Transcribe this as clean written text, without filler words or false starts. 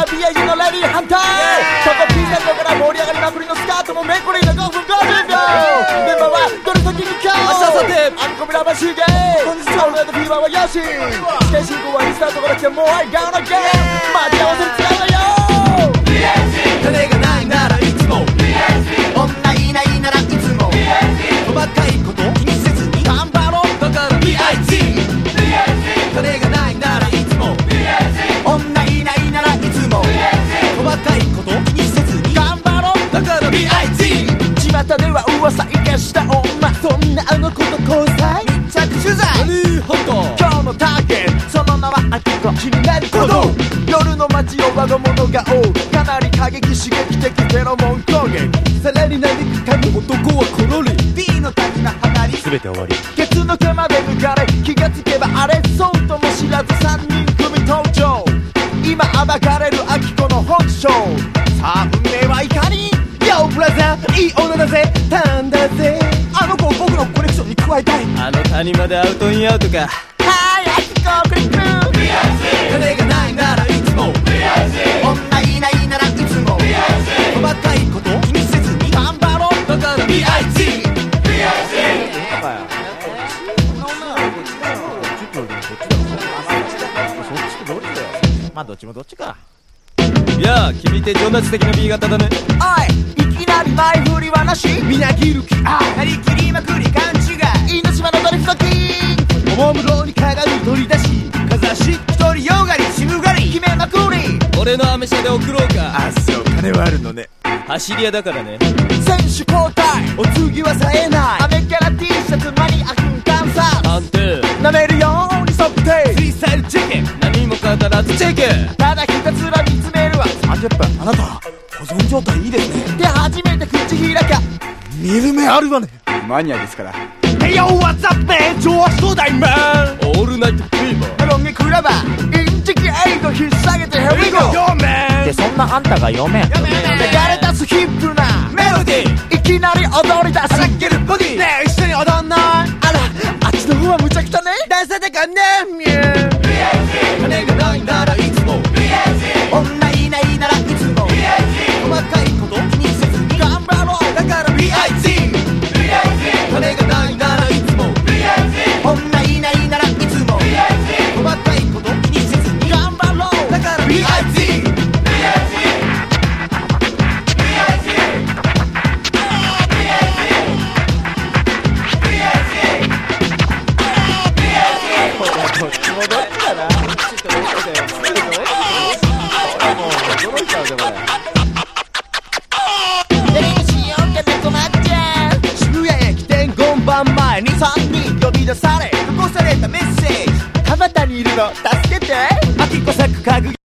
は BIG のレディー反対そこピンセットから盛り上がりまくりのスカートもめくりの5分50秒メンバーはどれ先に今日明日さてアンコミラバシゲー本日は俺のフィーバーはよし試験進行はインスタートから来てもうI gonna get待ち合わせに使うのよ金がないならいつも女いないならいつも細かいこと気にせずに頑張ろうだから BIG 金がないならいつも女いないならいつも細かいこと気にせずに頑張ろうだから BIG 巷では噂いけした女そんなあの子と交際密着取材今日のターゲットその名はアキコ気になること夜の街を我が物が多うかなり過激刺激的フェロモン攻撃さらに嘆く髪男はコロリ B の谷が離り全て終わりケツの毛まで抜かれ気がつけばあれそうとも知らず3人組登場今暴かれるアキコの本性さあ運命はいかに Yo ブラザーいい女だぜたんだぜあの子を僕のコレクションに加えたいあの谷までアウトインアウトかはいアキコクリック金がないならいつも女いないならいつも細かいこと気にせずに頑張ろうだから BIG まあどっちもどっちかいやー君って情熱的な B 型だねおいいきなり前振りはなしみなぎる気なりきりまくり勘違い犬島のドリフトキンおもむろに鏡取り出しかざし独りよがり渋がり決めまくり俺のアメ車で送ろうかあそう金はあるのね走り屋だからね選手交代お次は冴えないアメキャラ T シャツマニア君観察判定舐めるように測定フリースタイルチェケン何も変わったらチェケただひたすら見つめるわ 30分あなた保存状態いいですねで初めて口開きゃ見る目あるわねマニアですから Hey yo what's up man 超初代マンオールナイトフィーバーロン毛クラバーインチキエイド引っ提げて Here we go よめんでそんなあんたが読めん流れ出すヒップなメロディーいきなり踊り出すさっきるボディねえ一緒に踊んないあらあっちの方はむちゃくちゃねダンスでかねみゅ金がないならいつも女いないならいつも細かいこと気にせずに頑張ろうだから BIG 金がないならいつも女いないならいつも細かいこと気にせずに頑張ろうだから BIG渋谷駅伝5番前に3人呼び出され残されたメッセージ田端にいるの助けて秋子作家具